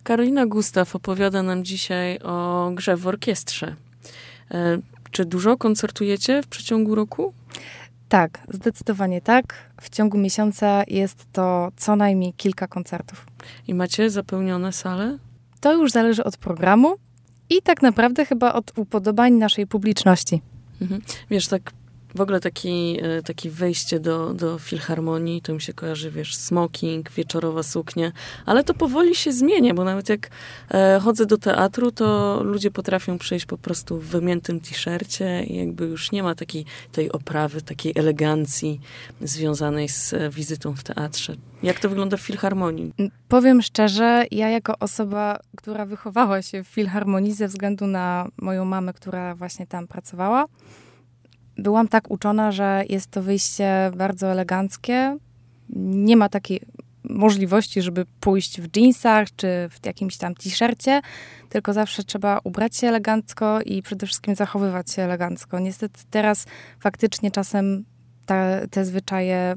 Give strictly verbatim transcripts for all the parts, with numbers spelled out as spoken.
Karolina Gustaw opowiada nam dzisiaj o grze w orkiestrze. E, czy dużo koncertujecie w przeciągu roku? Tak, zdecydowanie tak. W ciągu miesiąca jest to co najmniej kilka koncertów. I macie zapełnione sale? To już zależy od programu i tak naprawdę chyba od upodobań naszej publiczności. Mhm. Wiesz, tak w ogóle taki, taki wejście do, do filharmonii, to mi się kojarzy, wiesz, smoking, wieczorowa suknia, ale to powoli się zmienia, bo nawet jak e, chodzę do teatru, to ludzie potrafią przyjść po prostu w wymiętym t-shircie i jakby już nie ma takiej tej oprawy, takiej elegancji związanej z wizytą w teatrze. Jak to wygląda w filharmonii? Powiem szczerze, ja jako osoba, która wychowała się w filharmonii ze względu na moją mamę, która właśnie tam pracowała, byłam tak uczona, że jest to wyjście bardzo eleganckie. Nie ma takiej możliwości, żeby pójść w dżinsach czy w jakimś tam t-shircie, tylko zawsze trzeba ubrać się elegancko i przede wszystkim zachowywać się elegancko. Niestety teraz faktycznie czasem te, te zwyczaje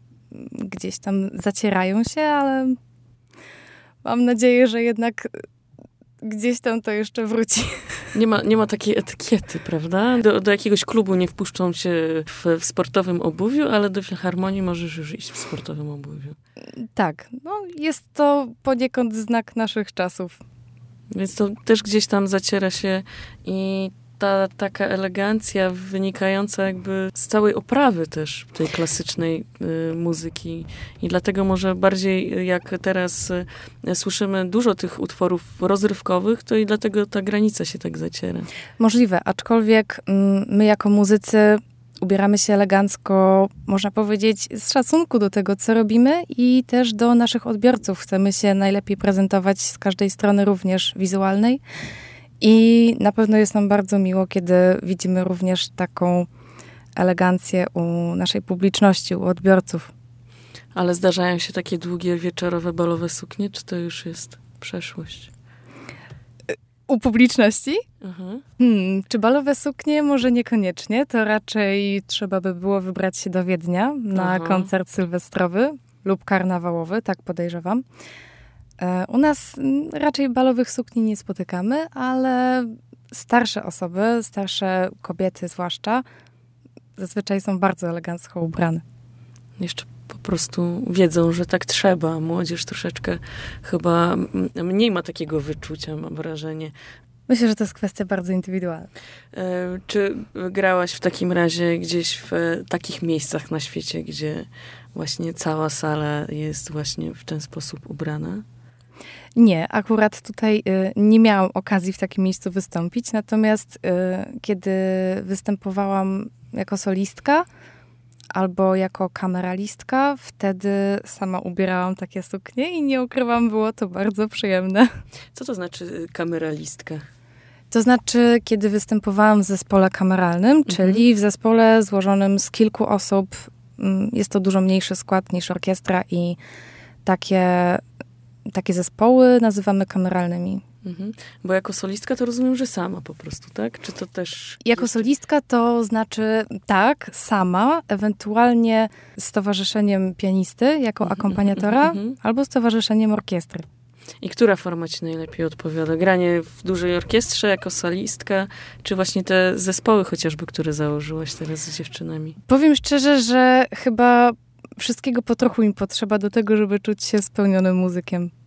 gdzieś tam zacierają się, ale mam nadzieję, że jednak gdzieś tam to jeszcze wróci. Nie ma, nie ma takiej etykiety, prawda? Do, do jakiegoś klubu nie wpuszczą cię w, w sportowym obuwiu, ale do filharmonii możesz już iść w sportowym obuwiu. Tak, no jest to poniekąd znak naszych czasów. Więc to też gdzieś tam zaciera się i ta taka elegancja wynikająca jakby z całej oprawy też tej klasycznej y, muzyki. I dlatego może bardziej jak teraz y, słyszymy dużo tych utworów rozrywkowych, to i dlatego ta granica się tak zaciera. Możliwe, aczkolwiek mm, my jako muzycy ubieramy się elegancko, można powiedzieć, z szacunku do tego, co robimy i też do naszych odbiorców. Chcemy się najlepiej prezentować z każdej strony, również wizualnej. I na pewno jest nam bardzo miło, kiedy widzimy również taką elegancję u naszej publiczności, u odbiorców. Ale zdarzają się takie długie, wieczorowe, balowe suknie, czy to już jest przeszłość? U publiczności? Mhm. Hmm, czy balowe suknie? Może niekoniecznie. To raczej trzeba by było wybrać się do Wiednia na Aha. koncert sylwestrowy lub karnawałowy, tak podejrzewam. U nas raczej balowych sukni nie spotykamy, ale starsze osoby, starsze kobiety zwłaszcza, zazwyczaj są bardzo elegancko ubrane. Jeszcze po prostu wiedzą, że tak trzeba. Młodzież troszeczkę chyba mniej ma takiego wyczucia, mam wrażenie. Myślę, że to jest kwestia bardzo indywidualna. E, czy grałaś w takim razie gdzieś w takich miejscach na świecie, gdzie właśnie cała sala jest właśnie w ten sposób ubrana? Nie, akurat tutaj y, nie miałam okazji w takim miejscu wystąpić, natomiast y, kiedy występowałam jako solistka albo jako kameralistka, wtedy sama ubierałam takie suknie i nie ukrywam, było to bardzo przyjemne. Co to znaczy kameralistka? To znaczy, kiedy występowałam w zespole kameralnym, mhm. czyli w zespole złożonym z kilku osób, jest to dużo mniejszy skład niż orkiestra i takie... Takie zespoły nazywamy kameralnymi. Mhm. Bo jako solistka to rozumiem, że sama po prostu, tak? Czy to też... Jako jest... solistka to znaczy tak, sama, ewentualnie z towarzyszeniem pianisty jako akompaniatora albo z towarzyszeniem orkiestry. I która forma ci najlepiej odpowiada? Granie w dużej orkiestrze jako solistka, czy właśnie te zespoły chociażby, które założyłaś teraz z dziewczynami? Powiem szczerze, że chyba wszystkiego po trochu mi potrzeba do tego, żeby czuć się spełnionym muzykiem.